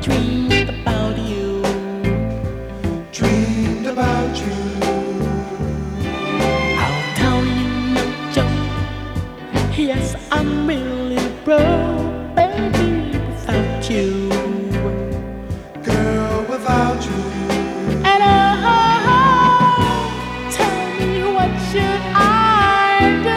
dreamed about you. Dreamed about you. I'll tell you no joke. Yes, I'm really broke, baby, without you. Girl, without you. And oh, tell me what should I do?